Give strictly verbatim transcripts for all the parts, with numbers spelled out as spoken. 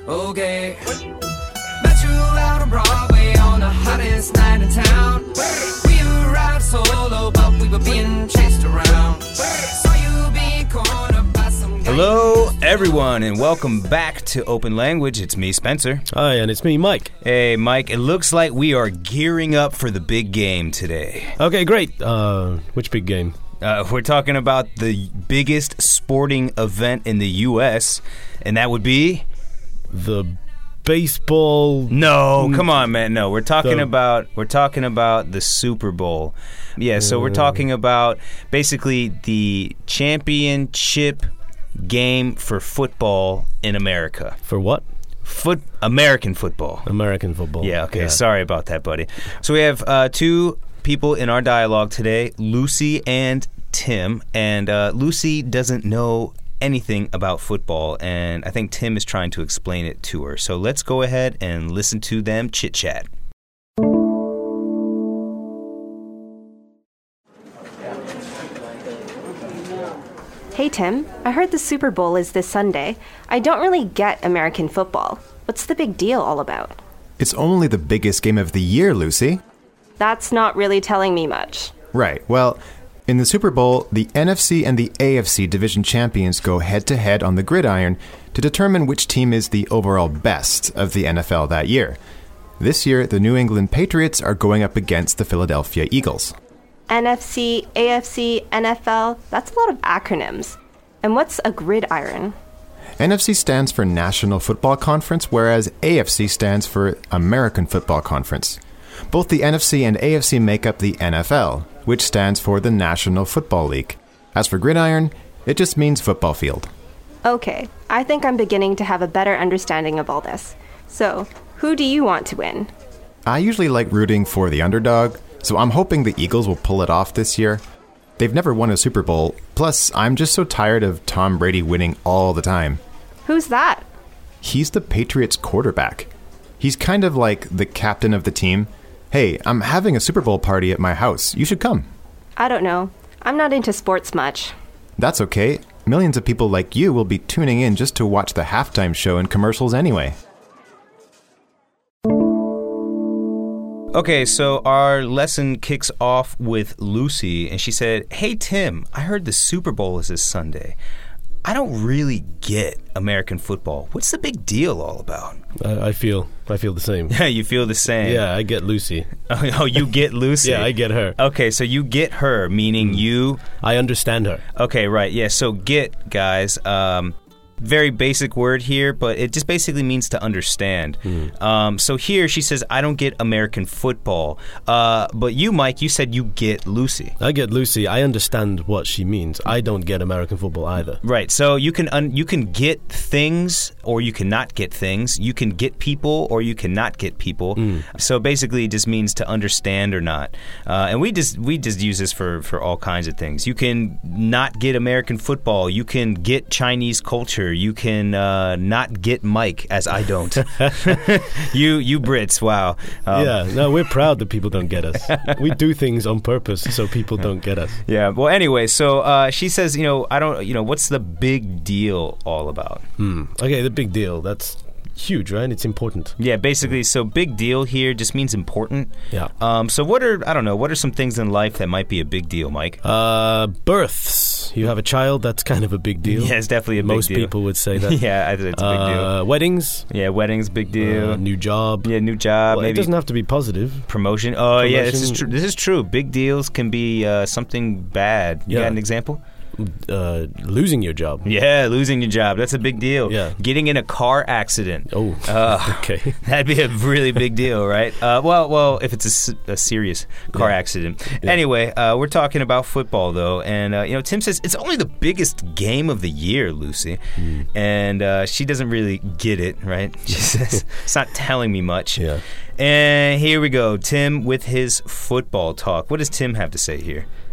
Okay. Met you out on Broadway on the hottest night in town. We arrived solo, but we were being chased around. Saw you being cornered by some guy. Hello, everyone, and welcome back to Open Language. It's me, Spencer. Hi, and it's me, Mike. Hey, Mike, it looks like we are gearing up for the big game today. Okay, great. Uh, which big game? Uh, we're talking about the biggest sporting event in the U S, and that would be... The baseball... No, come on, man. No, we're talking The- about we're talking about the Super Bowl. Yeah, so we're talking about basically the championship game for football in America. For what? Foot American football. American football. Yeah, okay. Sorry about that, buddy. So we have uh, two people in our dialogue today, Lucy and Tim. And uh, Lucy doesn't know anything about football, and I think Tim is trying to explain it to her. So let's go ahead and listen to them chit-chat. Hey Tim, I heard the Super Bowl is this Sunday. I don't really get American football. What's the big deal all about? It's only the biggest game of the year, Lucy. That's not really telling me much. Right. Well, in the Super Bowl, the N F C and the A F C division champions go head-to-head on the gridiron to determine which team is the overall best of the N F L that year. This year, the New England Patriots are going up against the Philadelphia Eagles. N F C, A F C, N F L, that's a lot of acronyms. And what's a gridiron? N F C stands for National Football Conference, whereas A F C stands for American Football Conference. Both the N F C and A F C make up the N F L, which stands for the National Football League. As for gridiron, it just means football field. Okay, I think I'm beginning to have a better understanding of all this. So, who do you want to win? I usually like rooting for the underdog, so I'm hoping the Eagles will pull it off this year. They've never won a Super Bowl, plus I'm just so tired of Tom Brady winning all the time. Who's that? He's the Patriots quarterback. He's kind of like the captain of the team. Hey, I'm having a Super Bowl party at my house. You should come. I don't know. I'm not into sports much. That's okay. Millions of people like you will be tuning in just to watch the halftime show and commercials anyway. Okay, so our lesson kicks off with Lucy, and she said, "Hey, Tim, I heard the Super Bowl is this Sunday. I don't really get American football. What's the big deal all about?" I, I feel I feel the same. Yeah, you feel the same. Yeah, I get Lucy. Oh, you get Lucy? Yeah, I get her. Okay, so you get her, meaning you... I understand her. Okay, right. Yeah, so get, guys, um... very basic word here, but it just basically means to understand. Mm. Um, so here she says, I don't get American football. Uh, but you, Mike, you said you get Lucy. I get Lucy. I understand what she means. I don't get American football either. Right. So you can un- you can get things or you cannot get things. You can get people or you cannot get people. Mm. So basically it just means to understand or not. Uh, and we just we just use this for, for all kinds of things. You can not get American football. You can get Chinese culture. You can uh, not get Mike, as I don't. you you Brits, wow. Um, yeah, no, we're proud that people don't get us. We do things on purpose so people don't get us. Yeah, well, anyway, so uh, she says, you know, I don't, you know, what's the big deal all about? Hmm. Okay, the big deal, that's huge, right? It's important. Yeah, basically, so big deal here just means important. Yeah. Um. So what are, I don't know, what are some things in life that might be a big deal, Mike? Uh, births. You have a child, that's kind of a big deal. Yeah, it's definitely a big Most deal. Most people would say that. Yeah, I think it's a big deal. Uh, weddings. Yeah, weddings, big deal. Uh, new job. Yeah, new job. Well, maybe. It doesn't have to be positive. Promotion. Oh, Promotion. yeah, this is true. This is true. Big deals can be uh, something bad. You Yeah. got an example? Uh, losing your job. Yeah, losing your job. That's a big deal. Yeah. Getting in a car accident. Oh, uh, okay. That'd be a really big deal, right? Uh, well, well, if it's a, a serious car yeah. accident. Yeah. Anyway, uh, we're talking about football, though. And, uh, you know, Tim says it's only the biggest game of the year, Lucy. Mm. And uh, she doesn't really get it, right? She says, it's not telling me much. Yeah. And here we go. Tim with his football talk. What does Tim have to say here?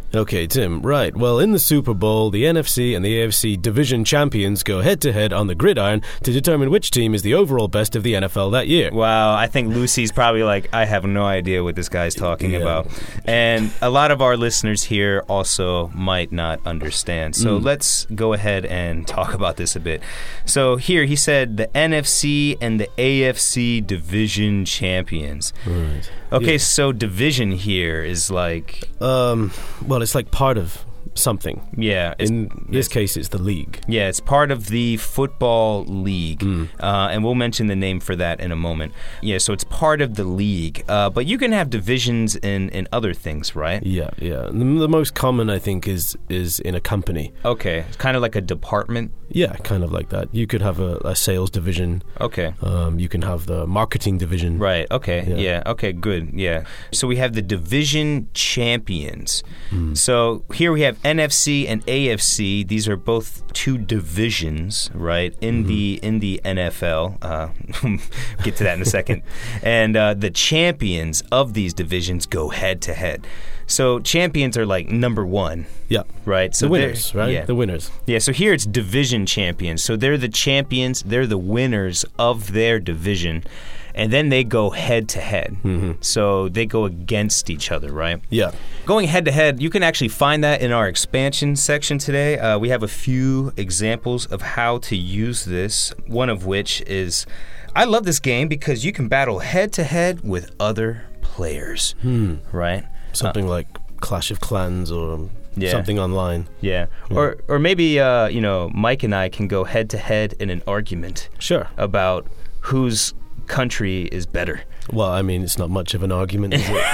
Okay, Tim, right. Well, in the Super Bowl, the N F C and the A F C division champions go head-to-head on the gridiron to determine which team is the overall best of the N F L that year. Wow, I think Lucy's probably like, I have no idea what this guy's talking Yeah. about. And a lot of our listeners here also might not understand. So Mm. let's go ahead and talk about this a bit. So here he said the N F C and the A F C division champions. Right. Okay, Yeah. so division here is like, Um, well, it's like part of something. yeah. It's, In this case, it's the league. yeah, it's part of the football league, Mm. uh, and we'll mention the name for that in a moment. Yeah, so it's part of the league, uh, but you can have divisions in, in other things, right? Yeah, yeah. The, the most common, I think, is is in a company. Okay, it's kind of like a department. Yeah, kind of like that. You could have a, a sales division. Okay. Um, you can have the marketing division. Right, okay, Yeah. yeah. okay, good, yeah. So we have the division champions. Mm. So here we have N F C and A F C. These are both two divisions, right, in Mm-hmm. the in the N F L. Uh, get to that in a second. And uh, the champions of these divisions go head to head. So champions are like number one, Yeah. right? So The they're- winners, right? Yeah. The winners. Yeah, so here it's division champions. So they're the champions, they're the winners of their division, and then they go head to head. So they go against each other, right? Yeah. Going head to head, you can actually find that in our expansion section today. Uh, we have a few examples of how to use this, one of which is I love this game because you can battle head to head with other players, right? Something like Clash of Clans or Yeah. something online. Yeah. Or or maybe uh, you know, Mike and I can go head to head in an argument Sure. about whose country is better. Well, I mean, it's not much of an argument, is it?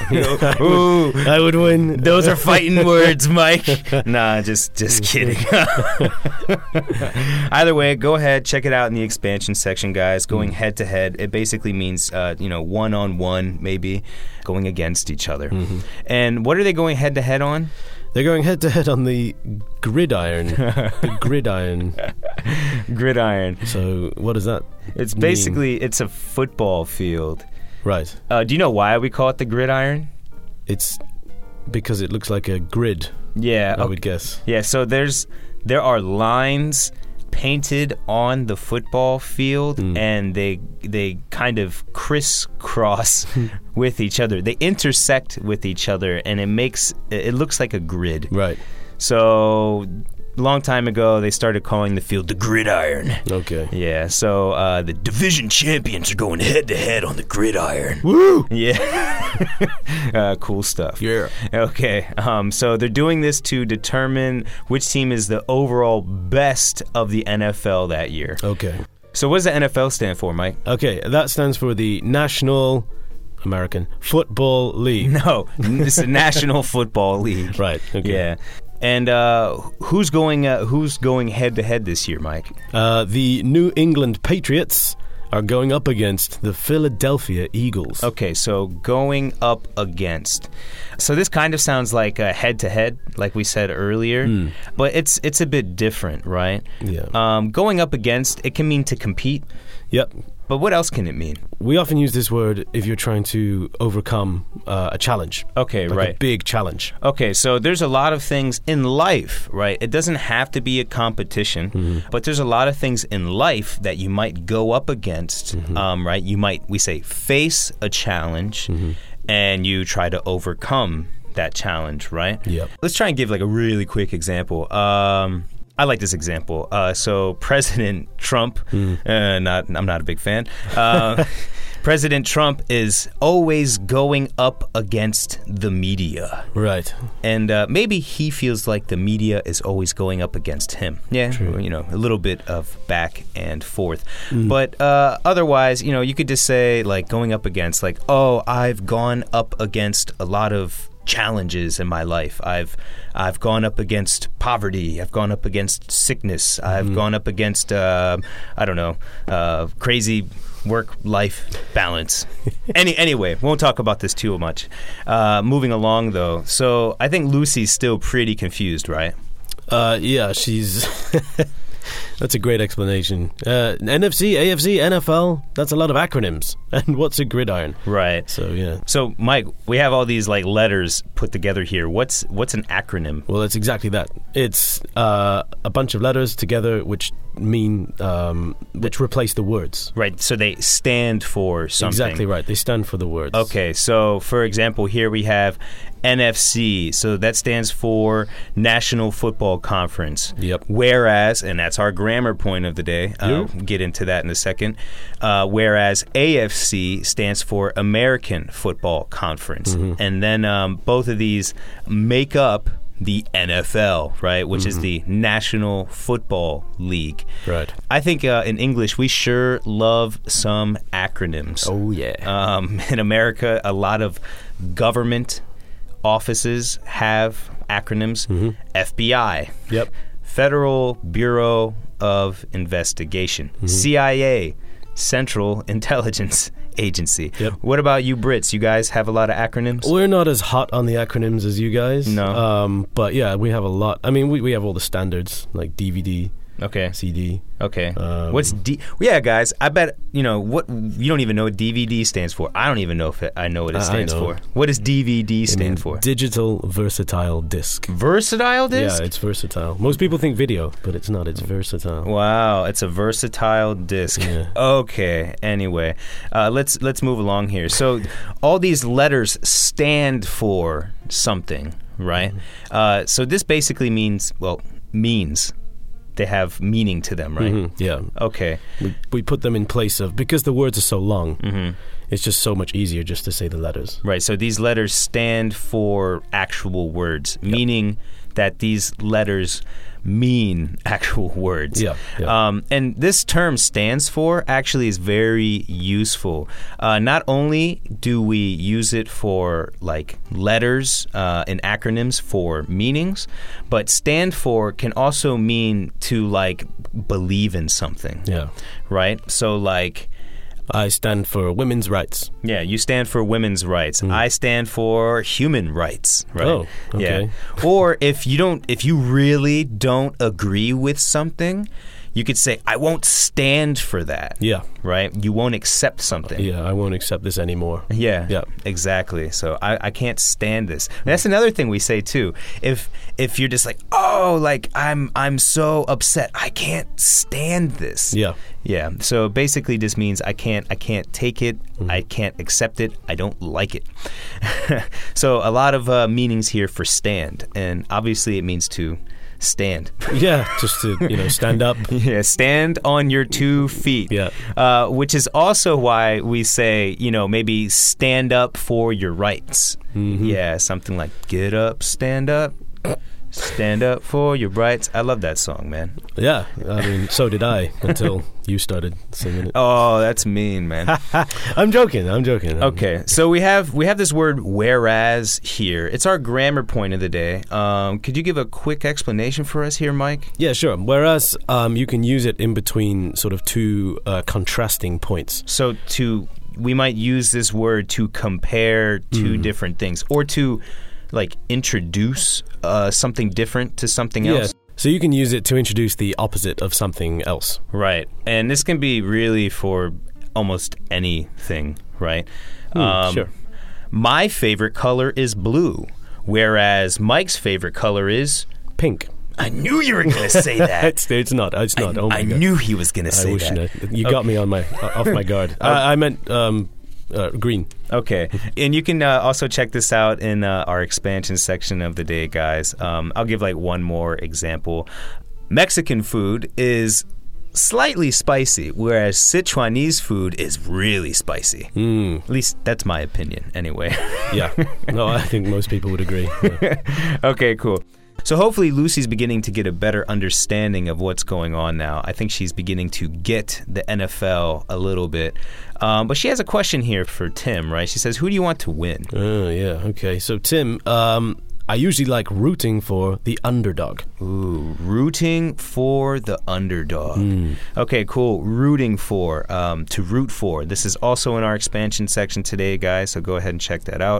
Ooh, I would win. those are fighting words, Mike. Nah, just just kidding. Either way, go ahead, check it out in the expansion section, guys. Going head to head, it basically means uh, you know, one on one, maybe going against each other. And what are they going head to head on? They're going head to head on the gridiron. the gridiron. Gridiron. So, what does that It's mean? basically it's a football field. Right. Uh, do you know why we call it the gridiron? It's because it looks like a grid, Yeah. I okay. would guess. Yeah, so there's there are lines painted on the football field, and they they kind of crisscross with each other. They intersect with each other, and it makes it looks like a grid. Right. So, long time ago, they started calling the field the gridiron. Okay. Yeah, so uh, the division champions are going head to head on the gridiron. Woo! Yeah, uh, cool stuff. Yeah. Okay, um, so they're doing this to determine which team is the overall best of the N F L that year. Okay. So what does the N F L stand for, Mike? Okay, that stands for the National American Football League. No, it's the National Football League. Right. Okay. Yeah. And uh, who's going? Uh, who's going head to head this year, Mike? Uh, the New England Patriots are going up against the Philadelphia Eagles. Okay, so going up against. So this kind of sounds like a head to head, like we said earlier, but it's it's a bit different, right? Yeah. Um, going up against, it can mean to compete, Yep. but what else can it mean? We often use this word if you're trying to overcome uh, a challenge. Okay, like right. a big challenge. Okay, so there's a lot of things in life, right? It doesn't have to be a competition, but there's a lot of things in life that you might go up against, um, right? You might, we say, face a challenge, and you try to overcome that challenge, right? Yep. Let's try and give like a really quick example. Um, I like this example. Uh, so President Trump, uh, not I'm not a big fan. Uh, President Trump is always going up against the media. Right. And uh, maybe he feels like the media is always going up against him. Yeah, True. you know, a little bit of back and forth. But uh, otherwise, you know, you could just say like going up against, like, oh, I've gone up against a lot of challenges in my life. I've I've gone up against poverty. I've gone up against sickness. I've gone up against uh, I don't know, uh, crazy work-life balance. Any anyway, won't talk about this too much. Uh, moving along though, so I think Lucy's still pretty confused, right? Uh, yeah, she's... That's a great explanation. Uh, N F C, A F C, N F L, that's a lot of acronyms. And what's a gridiron? Right. So, yeah. So, Mike, we have all these like letters put together here. What's what's an acronym? Well, it's exactly that. It's uh, a bunch of letters together which mean, um, which replace the words. Right. So they stand for something. Exactly right. They stand for the words. Okay. So, for example, here we have N F C. So that stands for National Football Conference. Yep. Whereas, and that's our grammar point of the day. I'll Yep. get into that in a second. Uh, whereas A F C stands for American Football Conference. Mm-hmm. And then um, both of these make up the N F L, right, which Mm-hmm. is the National Football League. Right. I think uh, in English, we sure love some acronyms. Oh, yeah. Um, in America, a lot of government offices have acronyms. Mm-hmm. F B I. Yep. Federal Bureau of Investigation. Mm-hmm. C I A. Central Intelligence Agency. Yep. What about you Brits? You guys have a lot of acronyms? We're not as hot on the acronyms as you guys. No. Um, but yeah, we have a lot. I mean, we, we have all the standards, like D V D, Okay. C D. Okay. Um, What's D? Yeah, guys. I bet you know what. You don't even know what D V D stands for. I don't even know if it, I know what it I- I stands know. for. What does D V D I stand mean, for? Digital Versatile Disc. Versatile disc. Yeah, it's versatile. Most people think video, but it's not. It's versatile. Wow, it's a versatile disc. Yeah. Okay. Anyway, uh, let's let's move along here. So, all these letters stand for something, right? Mm-hmm. Uh, so this basically means well means they have meaning to them, right? Mhm, yeah. Okay. We, we put them in place of, because the words are so long, Mm-hmm. it's just so much easier just to say the letters. Right. So these letters stand for actual words, meaning that these letters mean actual words. Yeah, yeah. Um, and this term stands for actually is very useful. Uh, not only do we use it for like letters uh, and acronyms for meanings, but stand for can also mean to like believe in something. Yeah. Right. So like. I stand for women's rights. Yeah, you stand for women's rights. I stand for human rights. Right? Oh, okay. Yeah. Or if you don't, if you really don't agree with something, you could say, "I won't stand for that." Yeah. Right. You won't accept something. Yeah, I won't accept this anymore. Yeah, Yeah. exactly. So I, I can't stand this. And that's another thing we say too. If if you're just like, oh, like I'm I'm so upset, I can't stand this. Yeah. Yeah. So basically, this means I can't I can't take it. Mm-hmm. I can't accept it. I don't like it. So a lot of uh, meanings here for stand, and obviously it means to stand. Yeah, just to, you know, stand up. Yeah, stand on your two feet. Yeah. Uh, which is also why we say, you know, maybe stand up for your rights. Mm-hmm. Yeah, something like get up, stand up, stand up for your rights. I love that song, man. Yeah, I mean, so did I until you started singing it. Oh, that's mean, man. I'm joking. I'm joking. Okay, so we have we have this word whereas here. It's our grammar point of the day. Um, could you give a quick explanation for us here, Mike? Yeah, sure. Whereas um, you can use it in between sort of two uh, contrasting points. So to we might use this word to compare two different things, or to like introduce uh, something different to something Yeah. else. So you can use it to introduce the opposite of something else. Right. And this can be really for almost anything, right? Hmm, sure. My favorite color is blue, whereas Mike's favorite color is... Pink. I knew you were going to say that. It's, it's not. It's not. I, oh my I God. knew he was going to I say wish that. not. You got me on my uh, off my guard. I, I meant um, uh, green. Okay. And you can uh, also check this out in uh, our expansion section of the day, guys. Um, I'll give like one more example. Mexican food is slightly spicy, whereas Sichuanese food is really spicy. Mm. At least that's my opinion, anyway. Yeah. No, I think most people would agree. Yeah. Okay, cool. So hopefully Lucy's beginning to get a better understanding of what's going on now. I think she's beginning to get the N F L a little bit. Um, but she has a question here for Tim, right? She says, who do you want to win? Oh, yeah. Okay. So, Tim, um, I usually like rooting for the underdog. Ooh, rooting for the underdog. Okay, cool. Rooting for, um, to root for. This is also in our expansion section today, guys, so go ahead and check that out.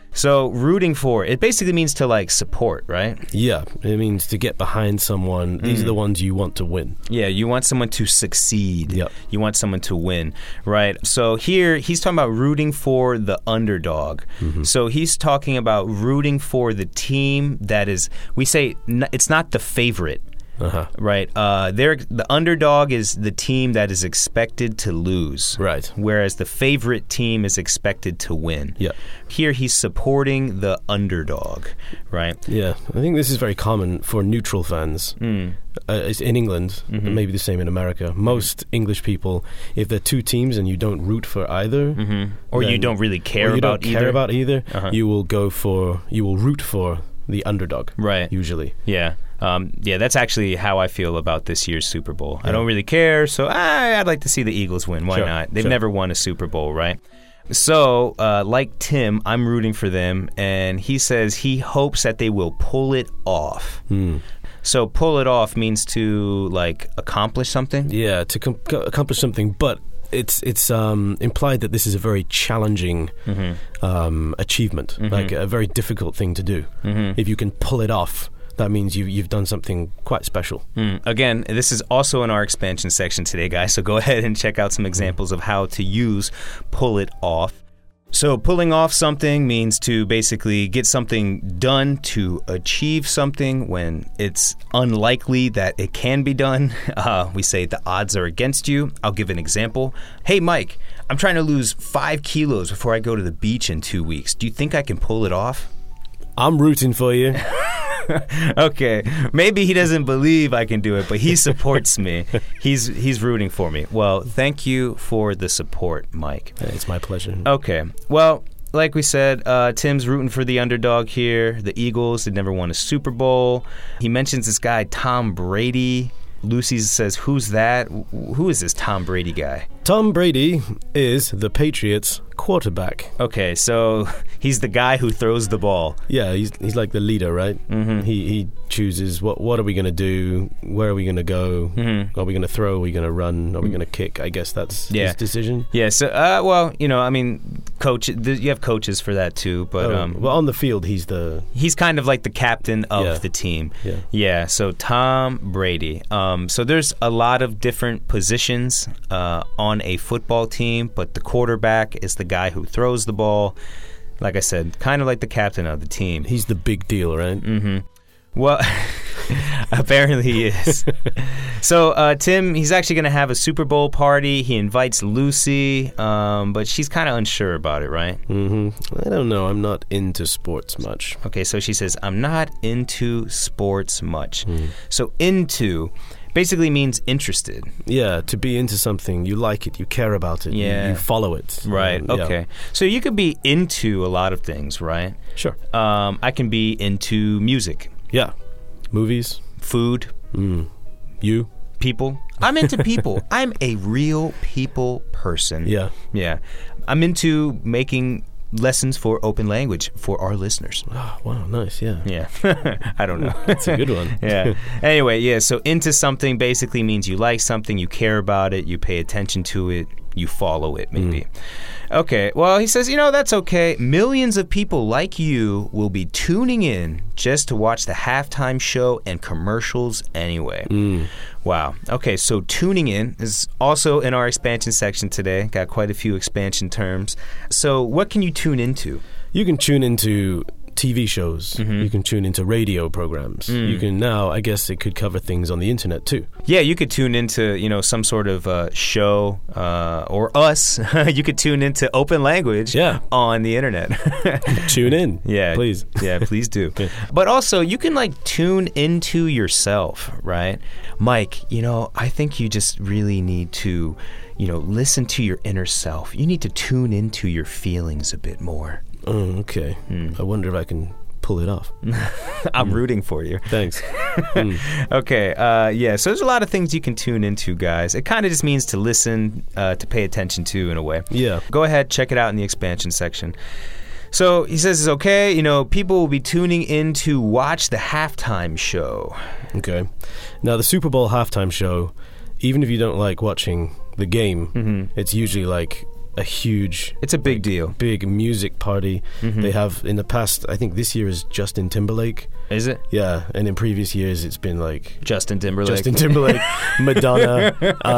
So rooting for, it basically means to like support, right? Yeah, it means to get behind someone. These Mm. are the ones you want to win. Yeah, you want someone to succeed. Yep. You want someone to win, right? So here he's talking about rooting for the underdog. Mm-hmm. So he's talking about rooting for the team that is, we say n- it's not the favorite. Uh-huh. Right. Uh, they're, the underdog is the team that is expected to lose. Right. Whereas the favorite team is expected to win. Yeah. Here he's supporting the underdog, right? Yeah, I think this is very common for neutral fans. Mm. Uh, it's in England, Mm-hmm. and maybe the same in America. Most English people, if they're two teams and you don't root for either, Mm-hmm. Or you then- don't really care or you about don't either. care about either, Uh-huh. you will go for, you will root for the underdog. Right. Usually. Yeah. Um, yeah, that's actually how I feel about this year's Super Bowl. I Yeah. don't really care, so I, I'd like to see the Eagles win. Why Sure, not? They've sure. never won a Super Bowl, right? So, uh, like Tim, I'm rooting for them, and he says he hopes that they will pull it off. Hmm. So, pull it off means to, like, accomplish something? Yeah, to com- co- accomplish something, but it's it's um, implied that this is a very challenging Mm-hmm. um, achievement, like a very difficult thing to do. Mm-hmm. If you can pull it off, that means you, you've done something quite special. Mm. Again, this is also in our expansion section today, guys, so go ahead and check out some examples of how to use pull it off. So pulling off something means to basically get something done to achieve something when it's unlikely that it can be done. Uh, we say the odds are against you. I'll give an example. Hey, Mike, I'm trying to lose five kilos before I go to the beach in two weeks. Do you think I can pull it off? I'm rooting for you. Okay, maybe he doesn't believe I can do it, but he supports me. He's he's rooting for me. Well, thank you for the support, Mike. It's my pleasure. Okay, well, like we said, uh, Tim's rooting for the underdog here. The Eagles had never won a Super Bowl. He mentions this guy, Tom Brady. Lucy says, who's that? Who is this Tom Brady guy? Tom Brady is the Patriots' quarterback. Okay, so he's the guy who throws the ball. Yeah, he's he's like the leader, right? Mm-hmm. He he chooses what what are we going to do? Where are we going to go? Mm-hmm. Are we going to throw? Are we going to run? Are we going to kick? I guess that's Yeah. his decision. Yeah, so, uh, well, you know, I mean, coach, th- you have coaches for that too, but Oh, um, well, on the field, he's the he's kind of like the captain of Yeah. the team. yeah. Yeah, so Tom Brady. Um, so there's a lot of different positions uh, on a football team, but the quarterback is the guy who throws the ball. Like I said, kind of like the captain of the team. He's the big deal, right? Mm-hmm. Well, apparently he is. So uh, Tim, he's actually going to have a Super Bowl party. He invites Lucy, um, but she's kind of unsure about it, right? Mm-hmm. I don't know. I'm not into sports much. Okay, so she says, I'm not into sports much. Mm. So into basically means interested. Yeah, to be into something, you like it, you care about it, you- Yeah. you, follow it. Right, Um, yeah. okay. So you could be into a lot of things, right? Sure. Um, I can be into music, Yeah. Movies. food, Mm. You. people. I'm into people. I'm a real people person. Yeah. Yeah. I'm into making lessons for open language for our listeners. Oh, wow, nice. Yeah. Yeah. I don't know. That's a good one. Yeah. Anyway, yeah, so into something basically means you like something, you care about it, you pay attention to it, you follow it, maybe. Mm. Okay, well, he says, you know, that's okay. Millions of people like you will be tuning in just to watch the halftime show and commercials anyway. Mm. Wow. Okay, so tuning in is also in our expansion section today. Got quite a few expansion terms. So what can you tune into? You can tune into T V shows. Mhm. You can tune into radio programs. Mm. You can now, I guess it could cover things on the internet too. Yeah, you could tune into, you know, some sort of uh, show uh, or us. You could tune into open language Yeah. on the internet. Tune in. Yeah. Please. Yeah, please do. Yeah. But also, you can like tune into yourself, right? Mike, you know, I think you just really need to, you know, listen to your inner self. You need to tune into your feelings a bit more. Oh, okay. Mm. I wonder if I can pull it off. I'm rooting for you. Thanks. Mm. Okay, uh, yeah, so there's a lot of things you can tune into, guys. It kind of just means to listen, uh, to pay attention to, in a way. Yeah. Go ahead, check it out in the expansion section. So he says it's okay, you know, people will be tuning in to watch the halftime show. Okay. Now, the Super Bowl halftime show, even if you don't like watching the game, Mm-hmm. it's usually like a huge... It's a big deal. Big music party. Mm-hmm. They have, in the past, I think this year is Justin Timberlake. Is it? Yeah, and in previous years it's been like... Justin Timberlake. Justin Timberlake, Madonna,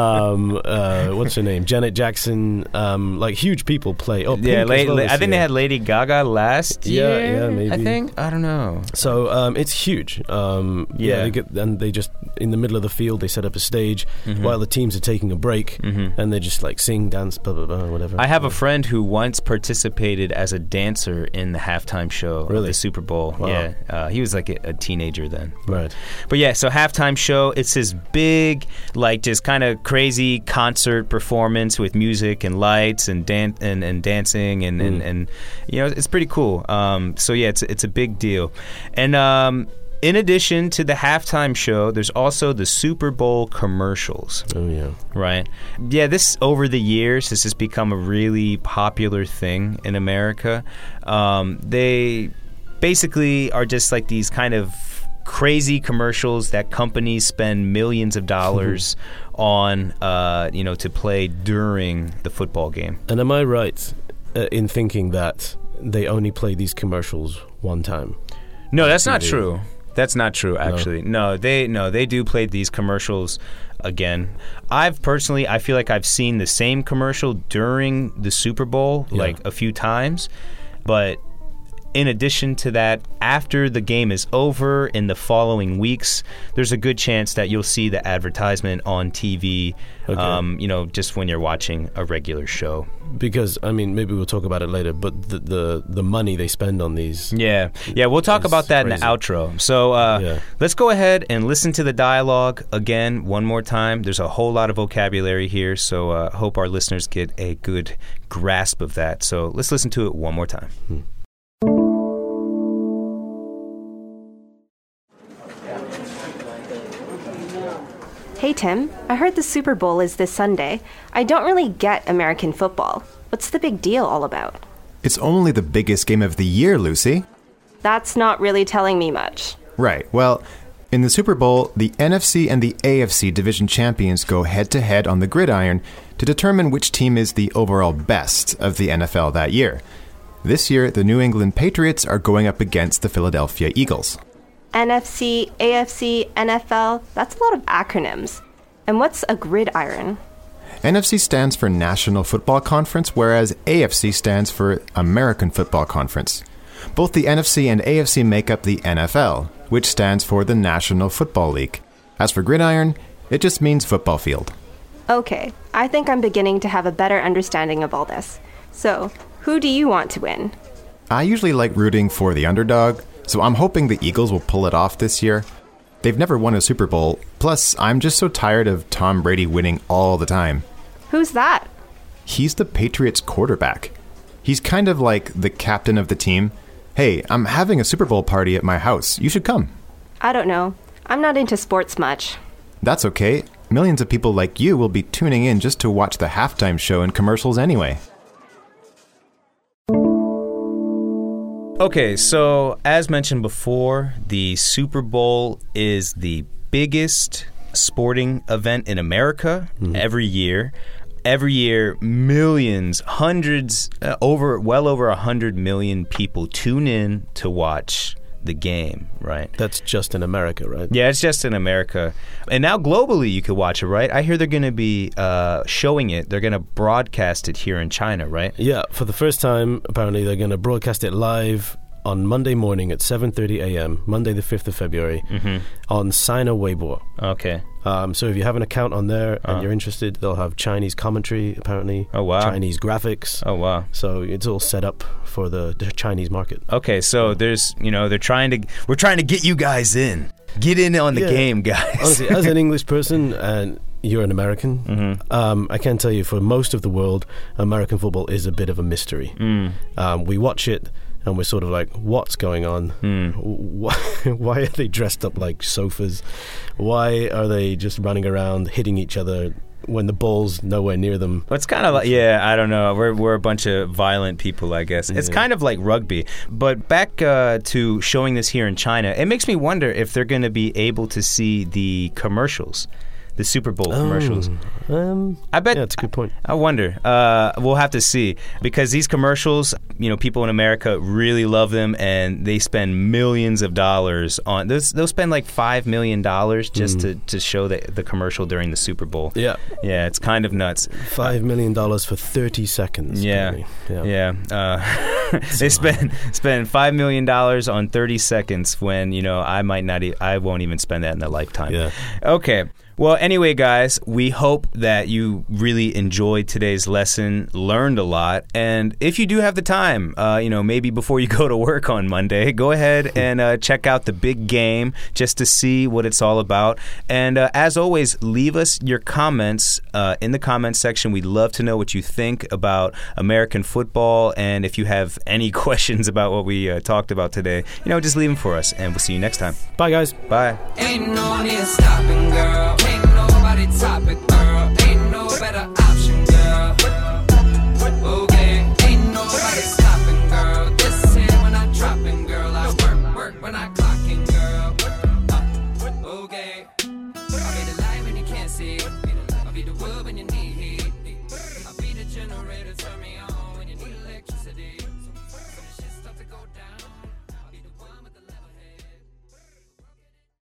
um, uh, what's her name? Janet Jackson, um, like huge people play. Oh, yeah, Pink as la- well la- this I think year. they had Lady Gaga last Yeah, year. yeah, maybe. I think. I don't know. So um, it's huge. Um, yeah, Yeah. they get, and they just in the middle of the field they set up a stage Mhm. while the teams are taking a break, Mhm. and they just like sing, dance, blah blah blah, whatever. I have a friend who once participated as a dancer in the halftime show of Really? the Super Bowl. Wow. Yeah, uh, he was like a, a teenager then. Right. But yeah, so halftime show, it's this big, like just kind of crazy concert performance with music and lights and dan- and, and dancing and, and, Mm. and you know, it's pretty cool. Um, so yeah, it's it's a big deal. And um, in addition to the halftime show, there's also the Super Bowl commercials. Oh yeah. Right. Yeah, this over the years, this has become a really popular thing in America. Um, they basically are just like these kind of crazy commercials that companies spend millions of dollars on, uh, you know, to play during the football game. And am I right uh, in thinking that they only play these commercials one time? No, that's not T V. true. That's not true, actually. No, they no, they do play these commercials again. I've personally, I feel like I've seen the same commercial during the Super Bowl, Yeah. like a few times, but in addition to that, after the game is over in the following weeks, there's a good chance that you'll see the advertisement on T V, Okay. um, you know, just when you're watching a regular show. Because I mean, maybe we'll talk about it later. But the the, the money they spend on these. Yeah, yeah, we'll talk It's about that in crazy. the outro. So uh, Yeah. let's go ahead and listen to the dialogue again one more time. There's a whole lot of vocabulary here, so uh, hope our listeners get a good grasp of that. So let's listen to it one more time. Hmm. Hey Tim, I heard the Super Bowl is this Sunday. I don't really get American football. What's the big deal all about? It's only the biggest game of the year, Lucy. That's not really telling me much. Right. Well, in the Super Bowl, the N F C and the A F C division champions go head-to-head on the gridiron to determine which team is the overall best of the N F L that year. This year, the New England Patriots are going up against the Philadelphia Eagles. N F C, A F C, N F L, that's a lot of acronyms. And what's a gridiron? N F C stands for National Football Conference, whereas A F C stands for American Football Conference. Both the N F C and A F C make up the N F L, which stands for the National Football League. As for gridiron, it just means football field. Okay, I think I'm beginning to have a better understanding of all this. So, who do you want to win? I usually like rooting for the underdog, so I'm hoping the Eagles will pull it off this year. They've never won a Super Bowl, plus I'm just so tired of Tom Brady winning all the time. Who's that? He's the Patriots quarterback. He's kind of like the captain of the team. Hey, I'm having a Super Bowl party at my house. You should come. I don't know. I'm not into sports much. That's okay. Millions of people like you will be tuning in just to watch the halftime show and commercials anyway. Okay, so as mentioned before, the Super Bowl is the biggest sporting event in America every year. Every year, millions, hundreds, uh, over, well over a hundred million people tune in to watch the game, right? That's just in America, right? Yeah, it's just in America. And now globally you could watch it, right? I hear they're going to be uh, showing it. They're going to broadcast it here in China, right? Yeah, for the first time, apparently they're going to broadcast it live on Monday morning at seven thirty a.m., Monday the fifth of February, Mm-hmm. on Sina Weibo. Okay. Um, so if you have an account on there and Uh. you're interested, they'll have Chinese commentary, apparently. Oh, wow. Chinese graphics. Oh, wow. So it's all set up for the, the Chinese market. Okay, so there's, you know, they're trying to, we're trying to get you guys in. Get in on the Yeah. game, guys. Honestly, as an English person and you're an American, Mm-hmm. um, I can tell you for most of the world, American football is a bit of a mystery. Mm. Um, we watch it and we're sort of like, what's going on? Mm. Why, why are they dressed up like sofas? Why are they just running around hitting each other when the ball's nowhere near them? It's kind of like, yeah, I don't know. We're we're a bunch of violent people, I guess. It's Yeah. kind of like rugby. But back uh, to showing this here in China, it makes me wonder if they're going to be able to see the commercials. The Super Bowl commercials. Um, I bet. Yeah, that's a good point. I wonder. Uh, we'll have to see because these commercials, you know, people in America really love them, and they spend millions of dollars on. They'll, they'll spend like five million dollars just mm. to, to show the the commercial during the Super Bowl. Yeah, yeah, it's kind of nuts. Five million dollars for thirty seconds. Yeah, yeah. yeah. Uh, they spend spend five million dollars on thirty seconds when you know I might not. E- I won't even spend that in a lifetime. Yeah. Okay. Well, anyway, guys, we hope that you really enjoyed today's lesson, learned a lot, and if you do have the time, uh, you know, maybe before you go to work on Monday, go ahead and uh, check out The Big Game just to see what it's all about. And uh, as always, leave us your comments uh, in the comments section. We'd love to know what you think about American football, and if you have any questions about what we uh, talked about today, you know, just leave them for us, and we'll see you next time. Bye, guys. Bye. Ain't no need stopping, girl. Ain't nobody topic, girl. Ain't no better